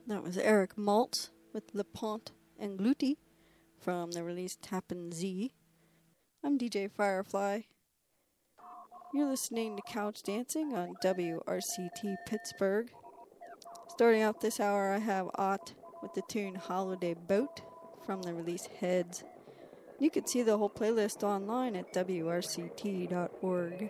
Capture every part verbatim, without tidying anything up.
That was Eric Maltz with Le Pont and Gluti from the release Tappin' Z. I'm D J Firefly. You're listening to Couch Dancing on W R C T Pittsburgh. Starting out this hour, I have Ott with the tune Holiday Boat from the release Heads. You can see the whole playlist online at W R C T dot org.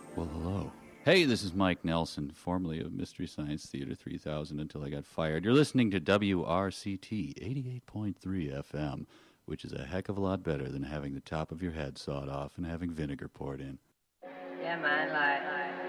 Well, hello. Hey, this is Mike Nelson, formerly of Mystery Science Theater three thousand until I got fired. You're listening to W R C T eighty-eight point three F M, which is a heck of a lot better than having the top of your head sawed off and having vinegar poured in. Yeah, man, like,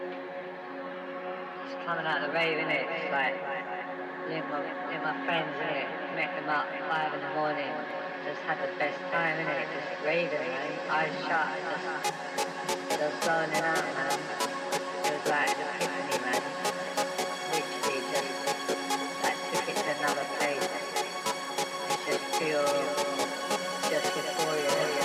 just coming out of the rave, innit? It's like, me and my, me and my friends, innit? Met them up at five in the morning. Just had the best time, innit? Just raving, man. Eyes shut, just, just zoning out, man. It was like an epiphany, man. Literally just, like, took it to another place. It's just pure, just euphoria.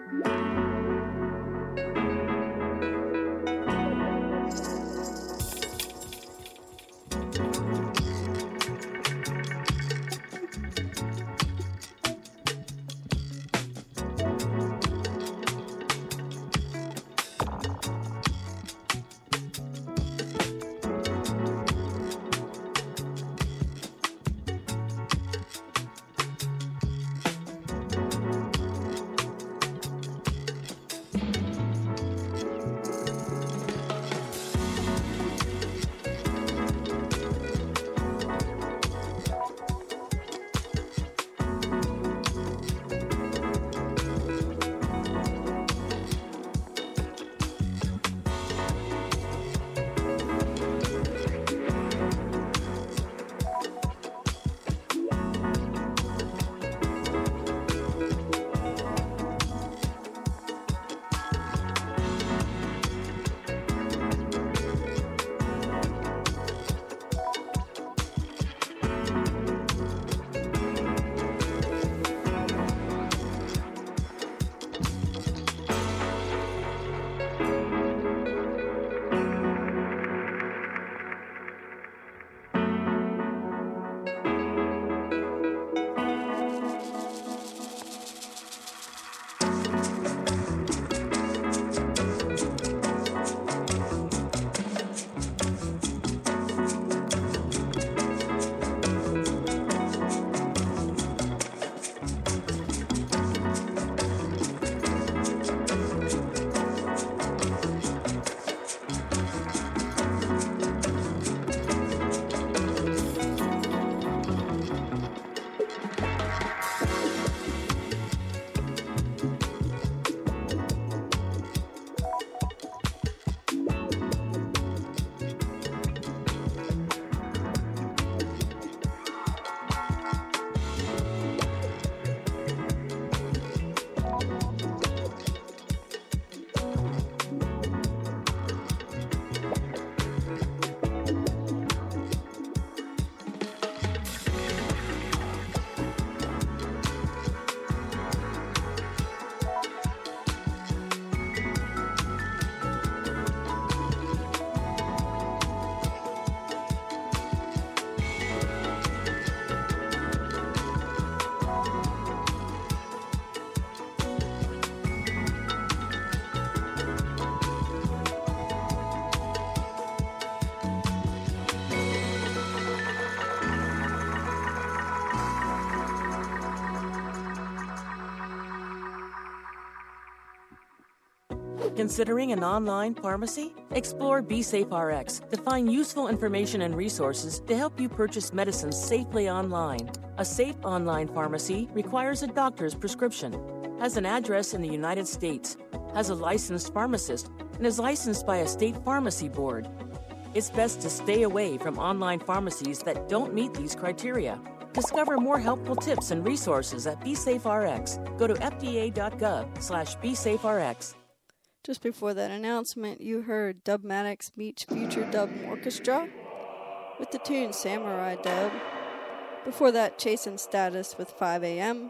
Considering an online pharmacy? Explore BeSafeRx to find useful information and resources to help you purchase medicines safely online. A safe online pharmacy requires a doctor's prescription, has an address in the United States, has a licensed pharmacist, and is licensed by a state pharmacy board. It's best to stay away from online pharmacies that don't meet these criteria. Discover more helpful tips and resources at BeSafeRx. Go to fda.gov slash BeSafeRx. Just before that announcement, you heard Dubmatix meets Future Dub Orchestra with the tune Samurai Dub. Before that, Chasing Status with five a.m.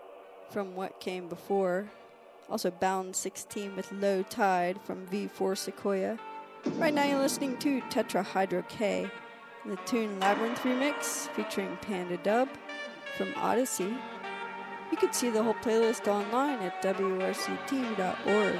from What Came Before. Also Bound sixteen with Low Tide from V four Sequoia. Right now you're listening to Tetrahydro K, the tune Labyrinth Remix featuring Panda Dub from Odyssey. You can see the whole playlist online at W R C T dot org.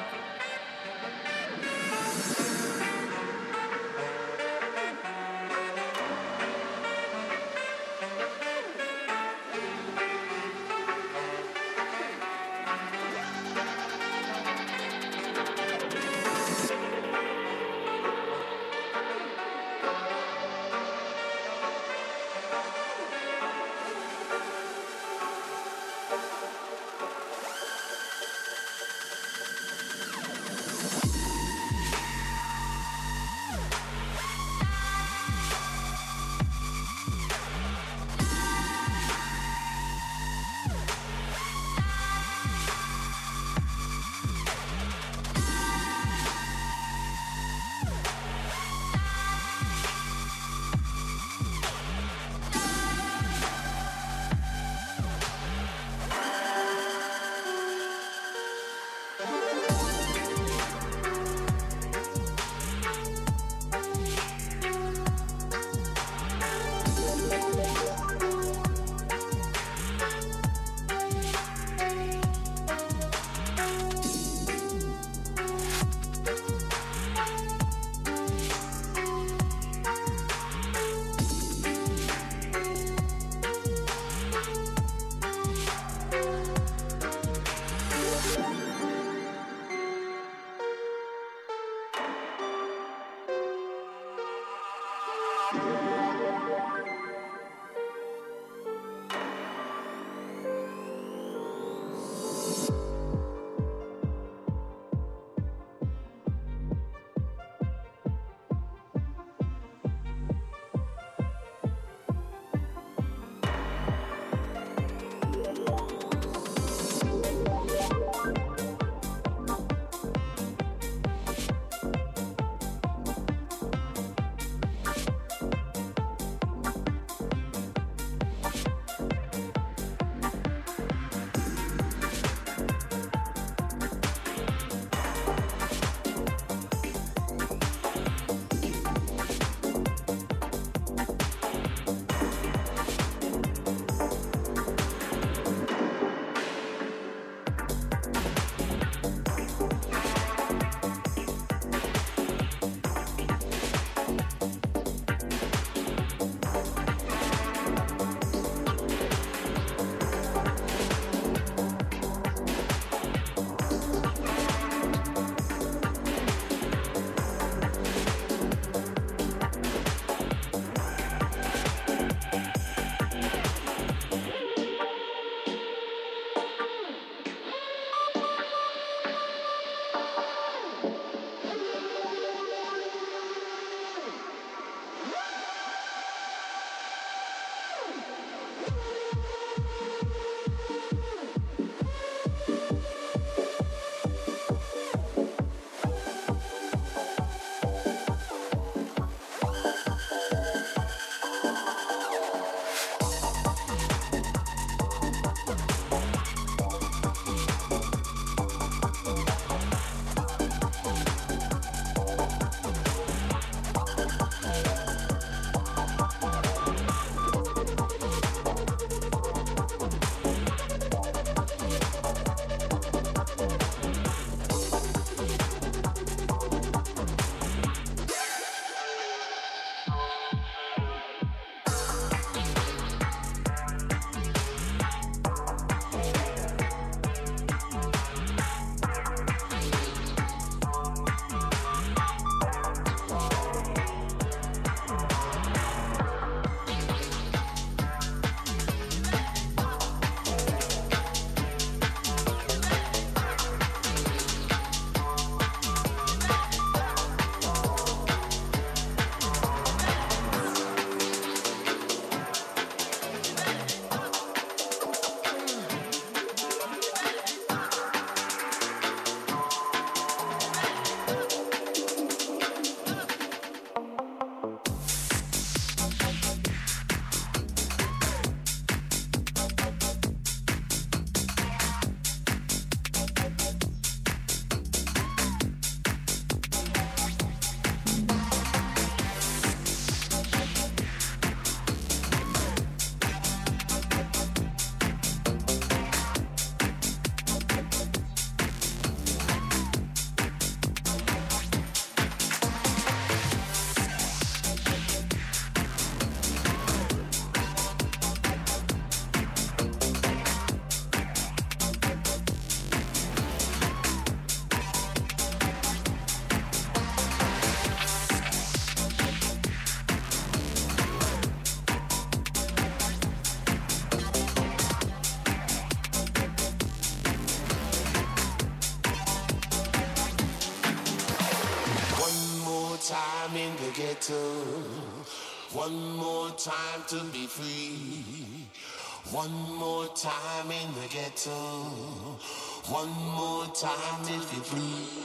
time in the ghetto. One more time to be free. One more time in the ghetto. One more time to be free.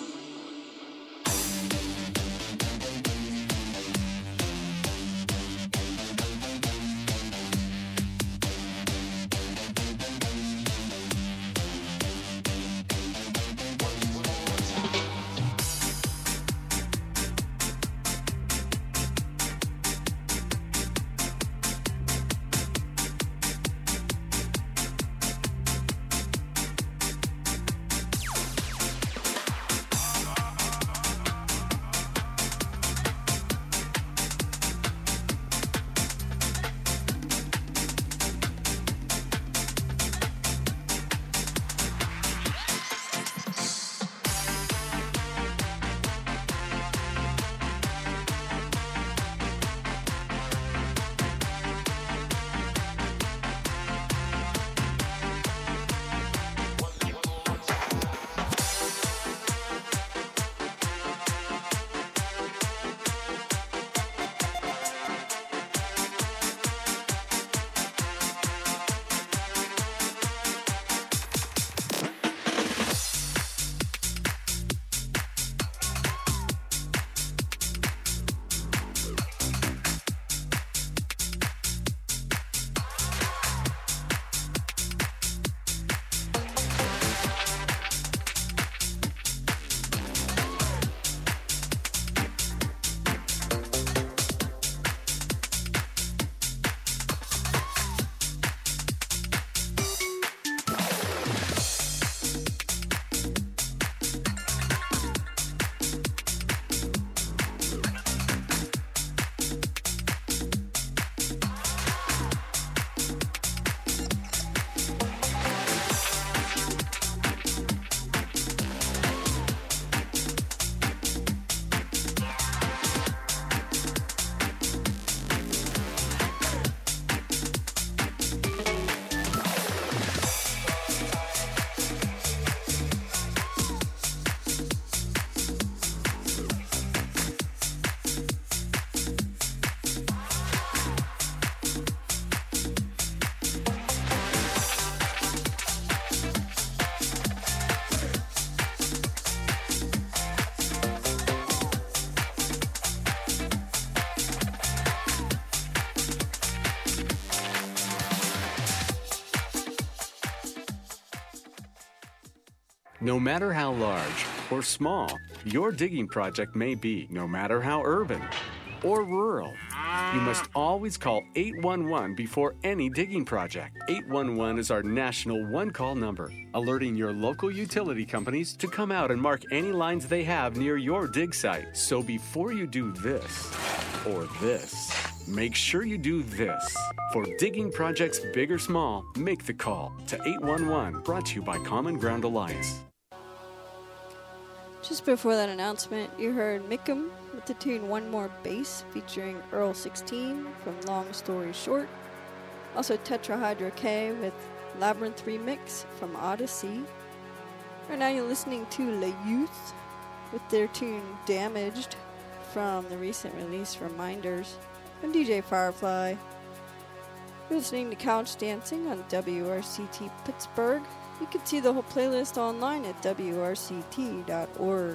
No matter how large or small your digging project may be, no matter how urban or rural, you must always call eight one one before any digging project. eight one one is our national one-call number, alerting your local utility companies to come out and mark any lines they have near your dig site. So before you do this or this, make sure you do this. For digging projects big or small, make the call to eight one one, brought to you by Common Ground Alliance. Just before that announcement, you heard Mickham with the tune One More Bass featuring Earl sixteen from Long Story Short. Also Tetrahydra K with Labyrinth Remix from Odyssey. Right now you're listening to Le Youth with their tune Damaged from the recent release Reminders. I'm D J Firefly. You're listening to Couch Dancing on W R C T Pittsburgh. You can see the whole playlist online at W R C T dot org.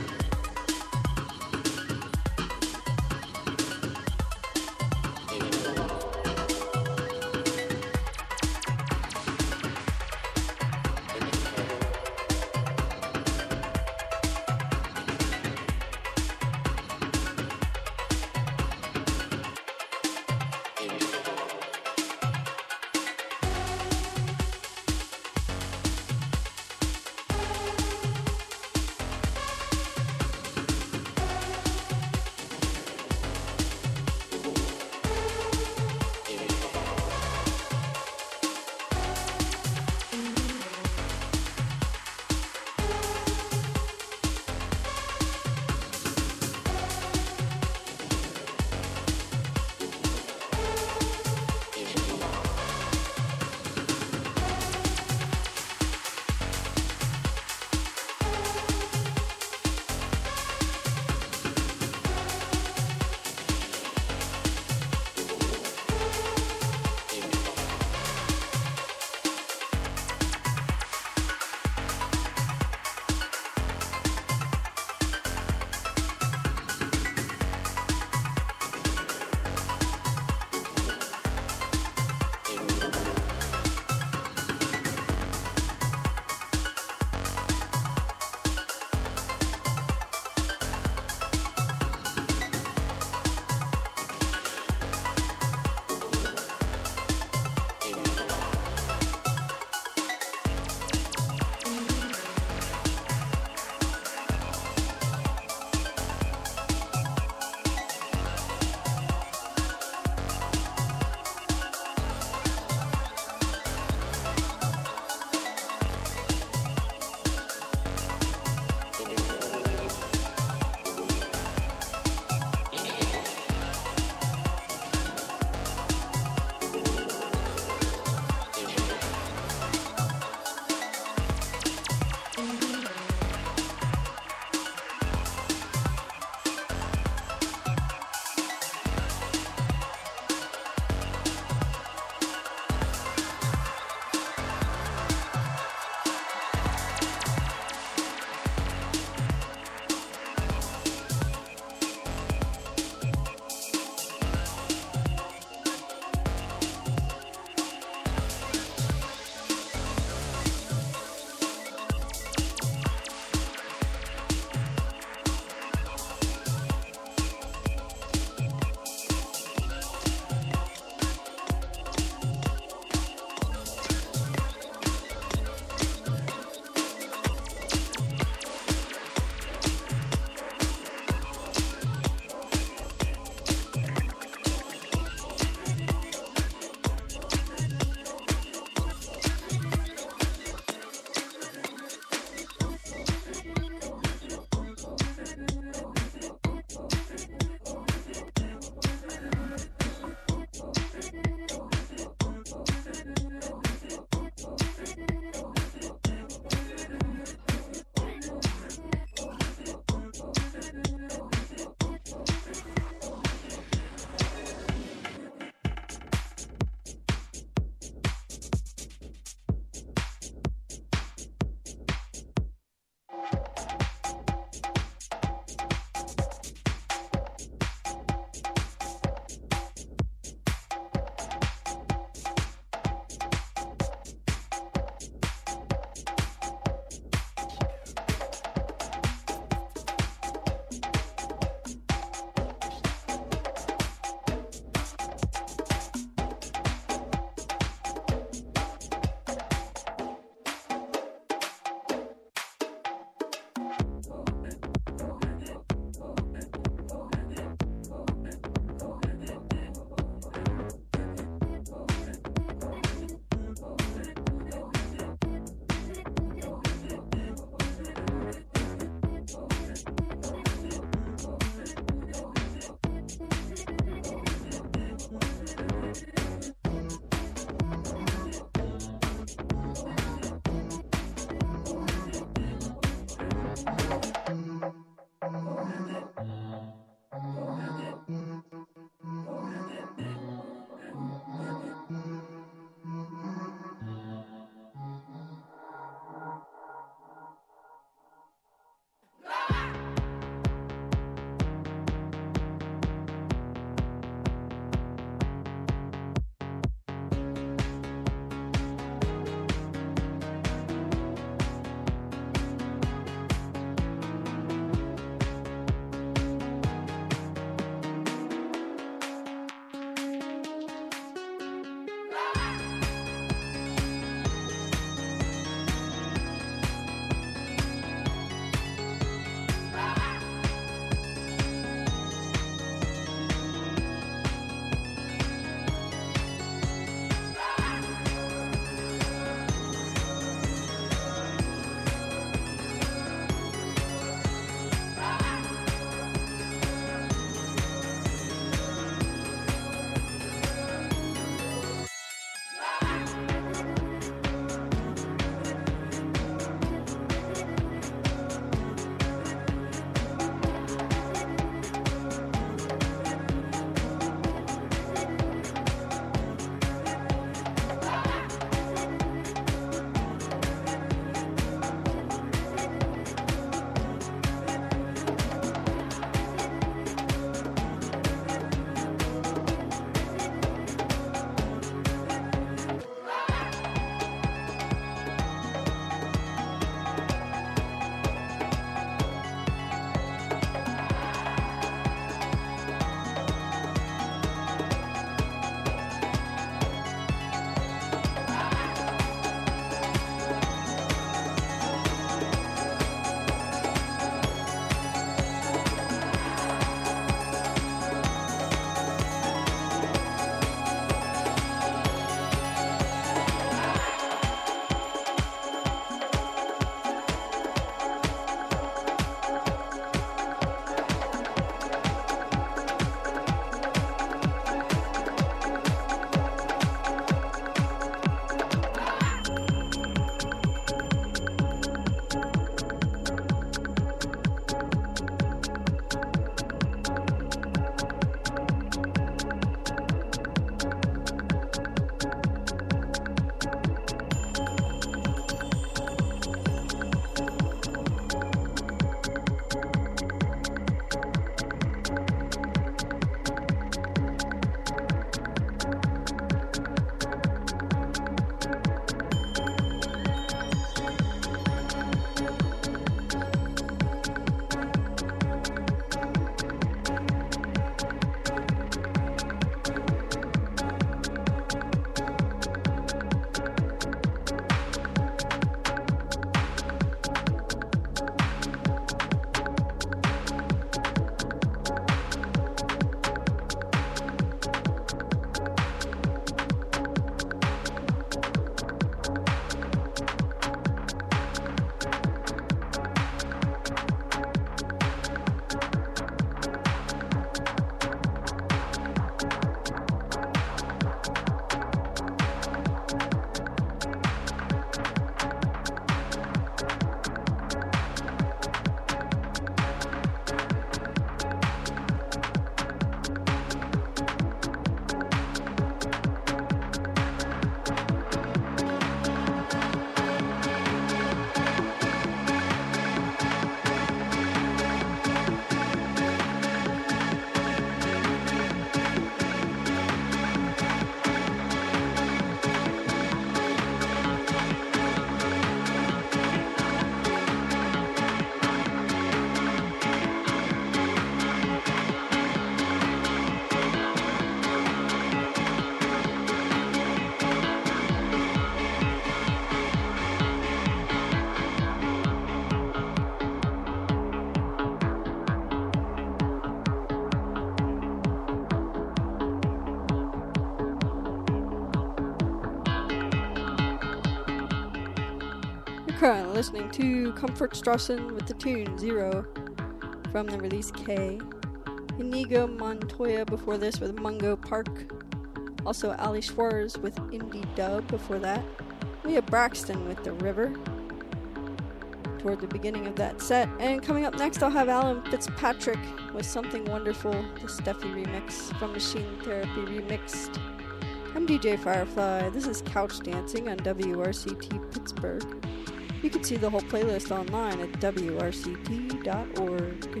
currently listening to Comfort Strassen with the tune Zero from the release K. Inigo Montoya before this with Mungo Park. Also Ali Schwartz with Indie Dub before that. Leah Braxton with The River toward the beginning of that set. And coming up next I'll have Alan Fitzpatrick with Something Wonderful, the Steffi remix from Machine Therapy Remixed. I'm D J Firefly. This is Couch Dancing on W R C T Pittsburgh. You can see the whole playlist online at W R C T dot org.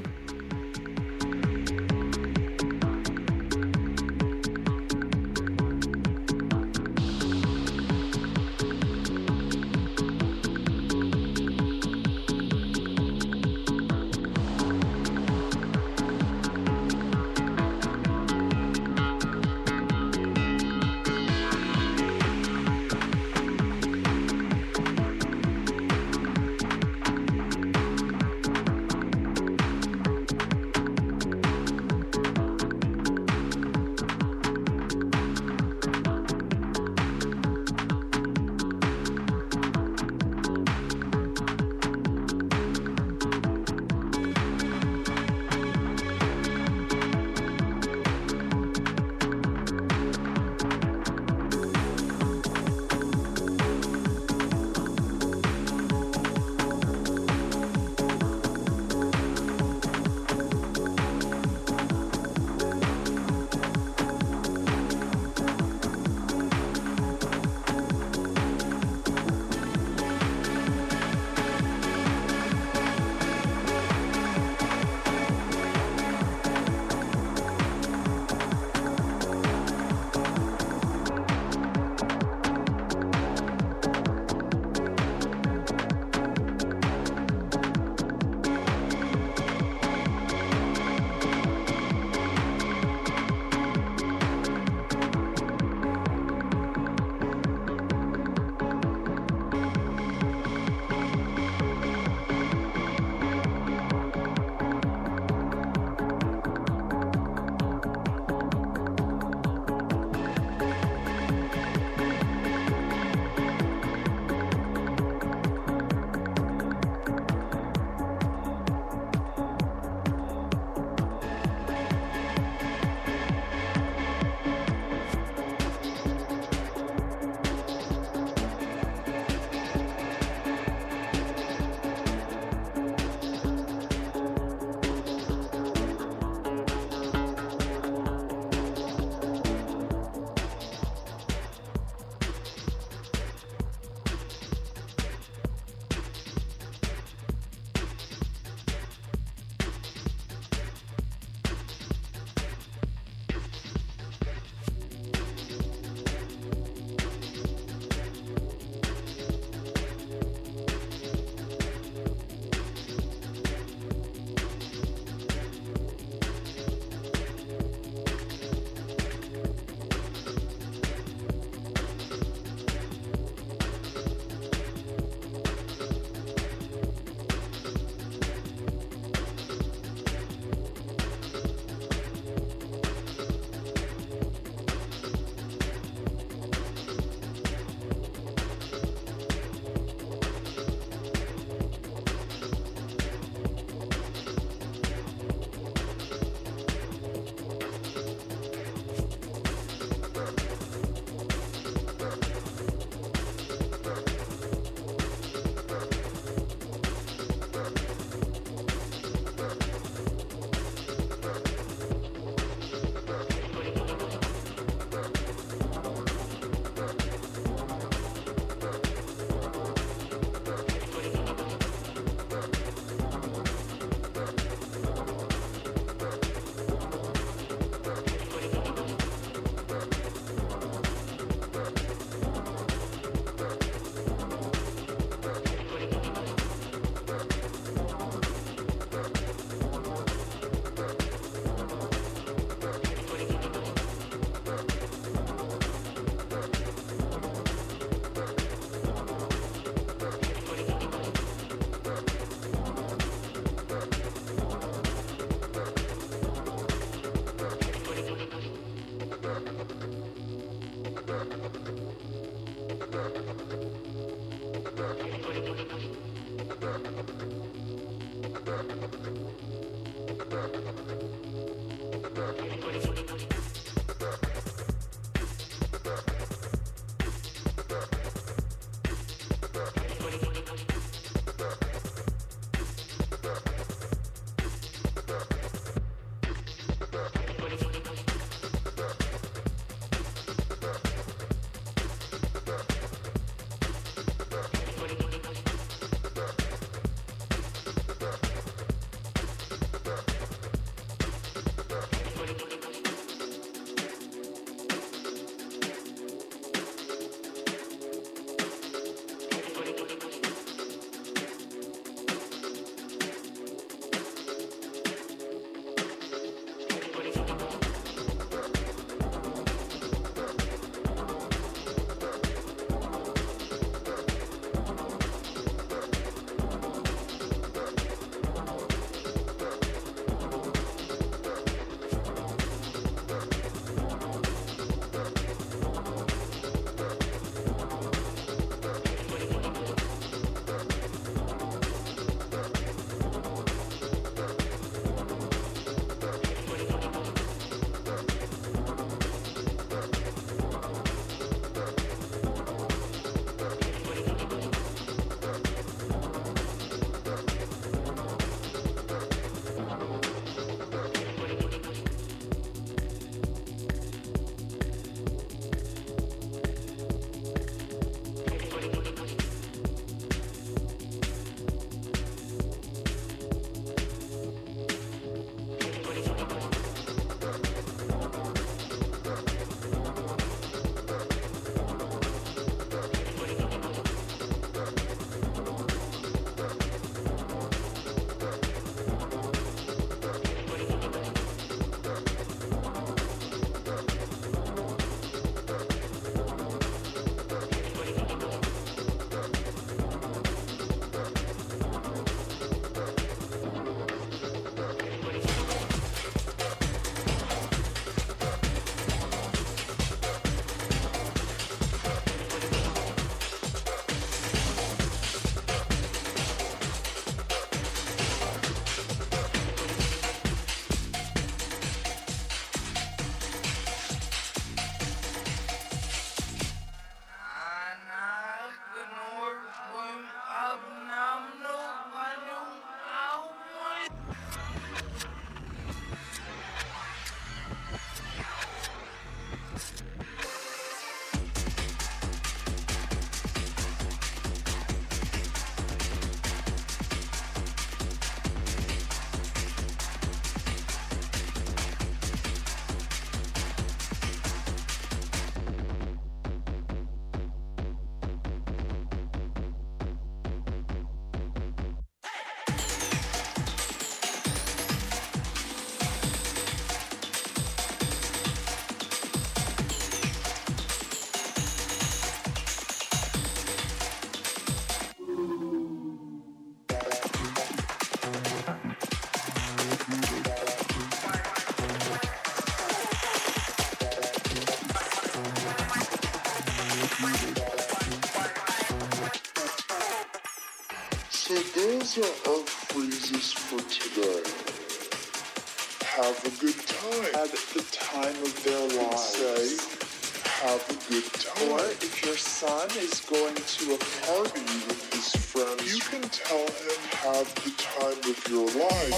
So those are our phrases for today. Have a good time. At the time of their lives. Say, have a good time. Or if your son is going to a party with his friends, you can tell him, have the time of your life.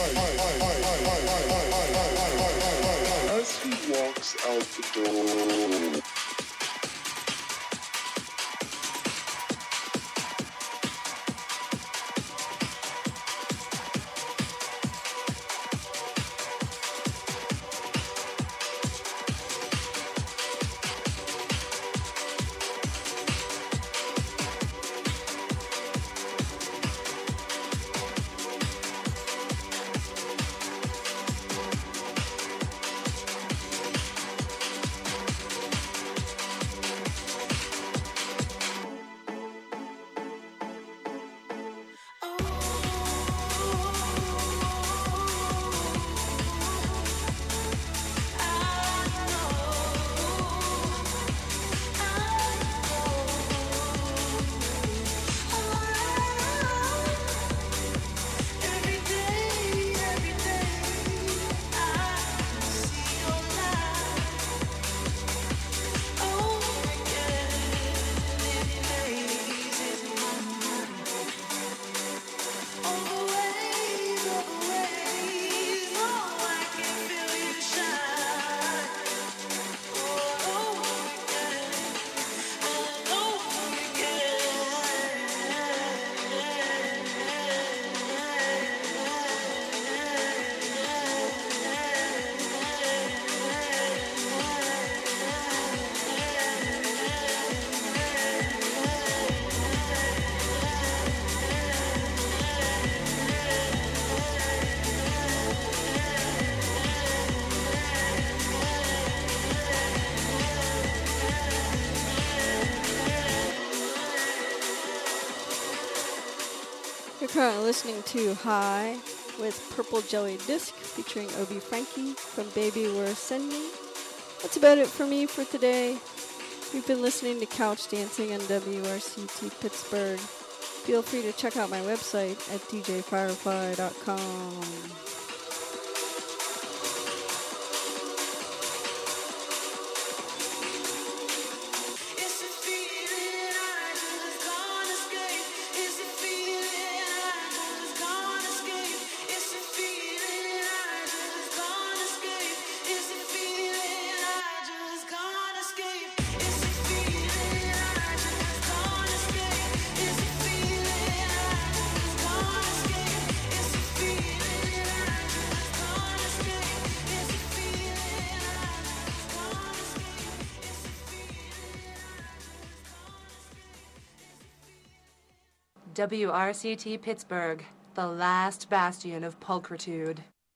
As he walks out the door. Currently listening to High with Purple Jelly Disc featuring Obi Frankie from Baby We're Ascending. That's about it for me for today. You've been listening to Couch Dancing on W R C T Pittsburgh. Feel free to check out my website at d j firefly dot com. W R C T Pittsburgh, the last bastion of pulchritude.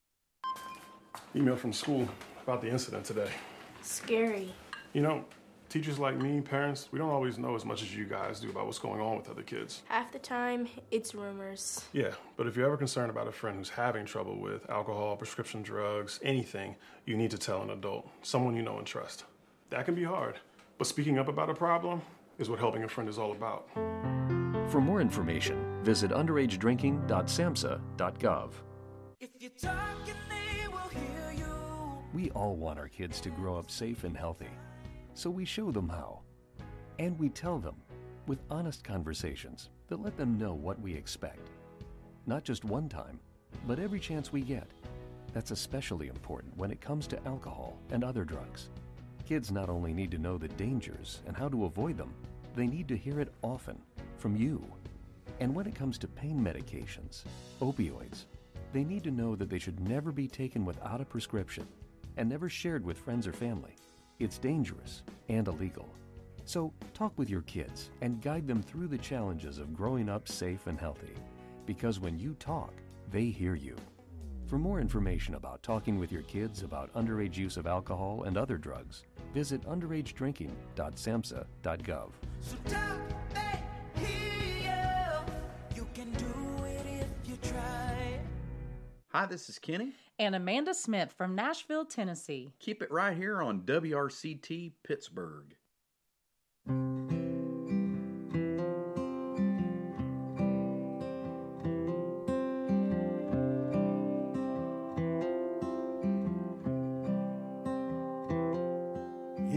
Email from school about the incident today. Scary. You know, teachers like me, parents, we don't always know as much as you guys do about what's going on with other kids. Half the time, it's rumors. Yeah, but if you're ever concerned about a friend who's having trouble with alcohol, prescription drugs, anything, you need to tell an adult, someone you know and trust. That can be hard, but speaking up about a problem is what helping a friend is all about. For more information, visit underage drinking dot samhsa dot gov. If you're talking, they will hear you. We all want our kids to grow up safe and healthy, so we show them how. And we tell them with honest conversations that let them know what we expect. Not just one time, but every chance we get. That's especially important when it comes to alcohol and other drugs. Kids not only need to know the dangers and how to avoid them, they need to hear it often from you. And when it comes to pain medications, opioids, they need to know that they should never be taken without a prescription and never shared with friends or family. It's dangerous and illegal. So talk with your kids and guide them through the challenges of growing up safe and healthy. Because when you talk, they hear you. For more information about talking with your kids about underage use of alcohol and other drugs, visit underage drinking dot samhsa dot gov. So talk, they hear you. You can do it if you try. Hi, this is Kenny. And Amanda Smith from Nashville, Tennessee. Keep it right here on W R C T Pittsburgh.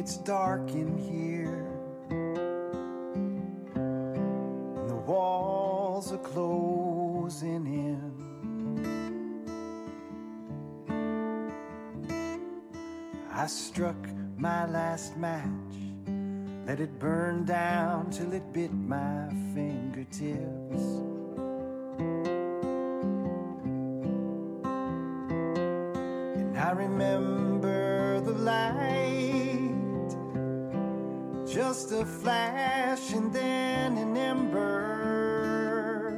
It's dark in here, and the walls are closing in. I struck my last match, let it burn down till it bit my fingertips. And I remember the light, just a flash and then an ember,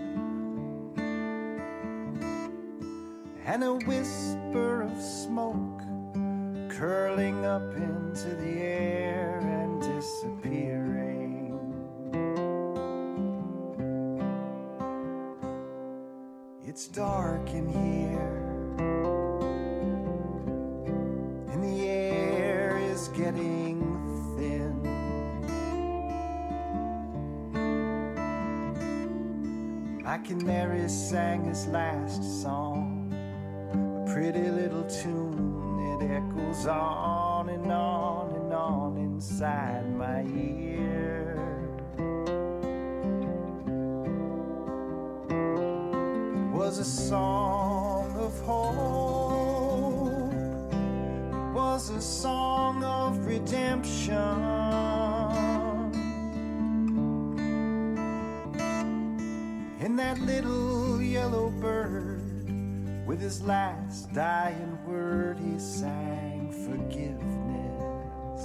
and a whisper of smoke curling up into the air and disappearing. It's dark in here, and the air is getting thin. My canary sang his last song, a pretty little tune. It echoes on and on and on inside my ear. It was a song of hope, it was a song of redemption, and that little yellow bird, with his last dying word, he sang forgiveness.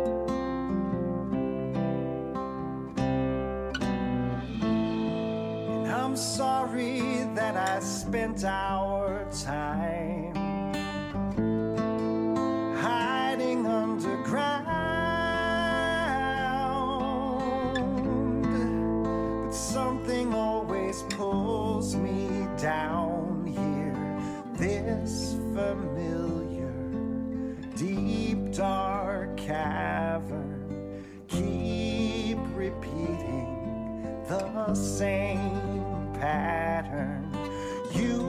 And I'm sorry that I spent our time hiding underground, but something always pulls me down. This familiar, deep, dark cavern, keep repeating the same pattern. You